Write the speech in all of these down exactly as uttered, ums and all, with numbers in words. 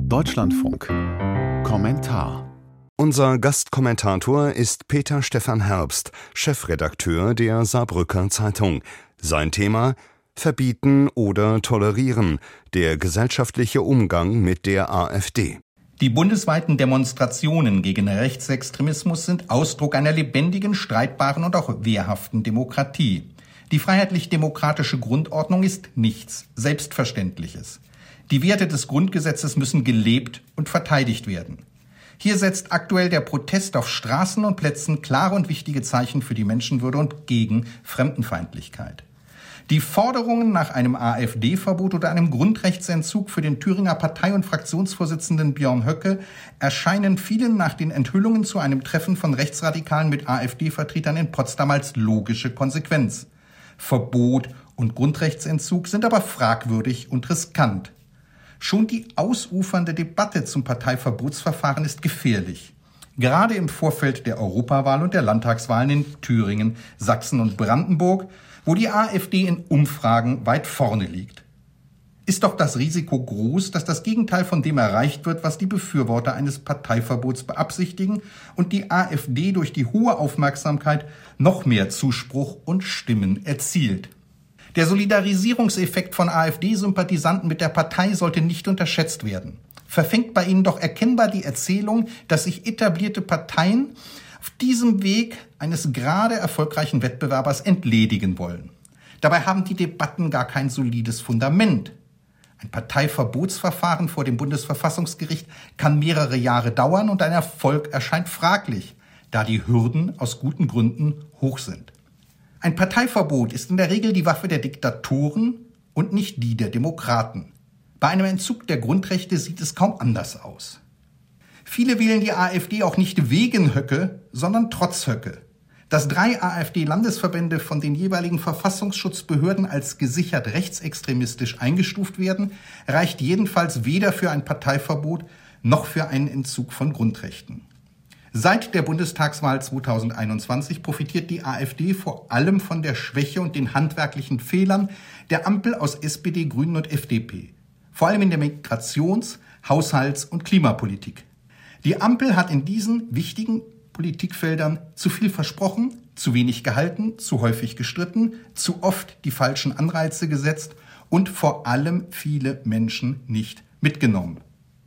Deutschlandfunk Kommentar. Unser Gastkommentator ist Peter Stephan Herbst, Chefredakteur der Saarbrücker Zeitung. Sein Thema: Verbieten oder tolerieren, der gesellschaftliche Umgang mit der AfD. Die bundesweiten Demonstrationen gegen Rechtsextremismus sind Ausdruck einer lebendigen, streitbaren und auch wehrhaften Demokratie. Die freiheitlich-demokratische Grundordnung ist nichts Selbstverständliches. Die Werte des Grundgesetzes müssen gelebt und verteidigt werden. Hier setzt aktuell der Protest auf Straßen und Plätzen klare und wichtige Zeichen für die Menschenwürde und gegen Fremdenfeindlichkeit. Die Forderungen nach einem AfD-Verbot oder einem Grundrechtsentzug für den Thüringer Partei- und Fraktionsvorsitzenden Björn Höcke erscheinen vielen nach den Enthüllungen zu einem Treffen von Rechtsradikalen mit AfD-Vertretern in Potsdam als logische Konsequenz. Verbot und Grundrechtsentzug sind aber fragwürdig und riskant. Schon die ausufernde Debatte zum Parteiverbotsverfahren ist gefährlich. Gerade im Vorfeld der Europawahl und der Landtagswahlen in Thüringen, Sachsen und Brandenburg, wo die AfD in Umfragen weit vorne liegt. Ist doch das Risiko groß, dass das Gegenteil von dem erreicht wird, was die Befürworter eines Parteiverbots beabsichtigen und die AfD durch die hohe Aufmerksamkeit noch mehr Zuspruch und Stimmen erzielt. Der Solidarisierungseffekt von AfD-Sympathisanten mit der Partei sollte nicht unterschätzt werden. Verfängt bei ihnen doch erkennbar die Erzählung, dass sich etablierte Parteien auf diesem Weg eines gerade erfolgreichen Wettbewerbers entledigen wollen. Dabei haben die Debatten gar kein solides Fundament. Ein Parteiverbotsverfahren vor dem Bundesverfassungsgericht kann mehrere Jahre dauern und ein Erfolg erscheint fraglich, da die Hürden aus guten Gründen hoch sind. Ein Parteiverbot ist in der Regel die Waffe der Diktatoren und nicht die der Demokraten. Bei einem Entzug der Grundrechte sieht es kaum anders aus. Viele wählen die AfD auch nicht wegen Höcke, sondern trotz Höcke. Dass drei AfD-Landesverbände von den jeweiligen Verfassungsschutzbehörden als gesichert rechtsextremistisch eingestuft werden, reicht jedenfalls weder für ein Parteiverbot noch für einen Entzug von Grundrechten. Seit der Bundestagswahl zweitausendeinundzwanzig profitiert die AfD vor allem von der Schwäche und den handwerklichen Fehlern der Ampel aus S P D, Grünen und F D P. Vor allem in der Migrations-, Haushalts- und Klimapolitik. Die Ampel hat in diesen wichtigen Politikfeldern zu viel versprochen, zu wenig gehalten, zu häufig gestritten, zu oft die falschen Anreize gesetzt und vor allem viele Menschen nicht mitgenommen.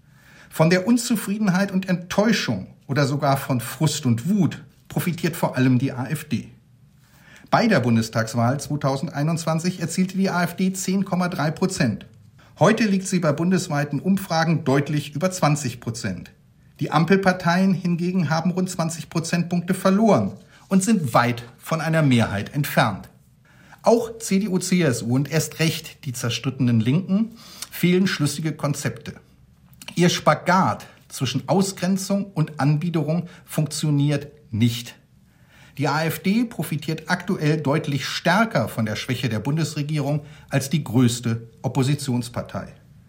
Von der Unzufriedenheit und Enttäuschung oder sogar von Frust und Wut profitiert vor allem die AfD. Bei der Bundestagswahl zweitausendeinundzwanzig erzielte die AfD zehn Komma drei Prozent. Heute liegt sie bei bundesweiten Umfragen deutlich über zwanzig Prozent. Die Ampelparteien hingegen haben rund zwanzig Prozentpunkte verloren und sind weit von einer Mehrheit entfernt. Auch C D U, C S U und erst recht die zerstrittenen Linken fehlen schlüssige Konzepte. Ihr Spagat zwischen Ausgrenzung und Anbiederung funktioniert nicht. Die AfD profitiert aktuell deutlich stärker von der Schwäche der Bundesregierung als die größte Oppositionspartei.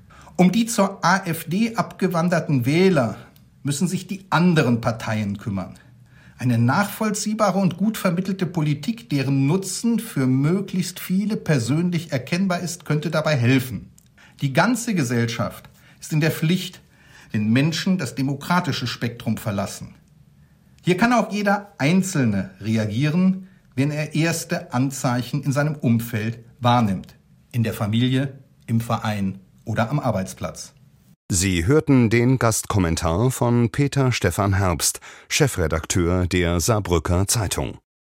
Um die zur AfD abgewanderten Wähler müssen sich die anderen Parteien kümmern. Eine nachvollziehbare und gut vermittelte Politik, deren Nutzen für möglichst viele persönlich erkennbar ist, könnte dabei helfen. Die ganze Gesellschaft ist in der Pflicht, den Menschen das demokratische Spektrum verlassen. Hier kann auch jeder Einzelne reagieren, wenn er erste Anzeichen in seinem Umfeld wahrnimmt. In der Familie, im Verein oder am Arbeitsplatz. Sie hörten den Gastkommentar von Peter Stephan Herbst, Chefredakteur der Saarbrücker Zeitung.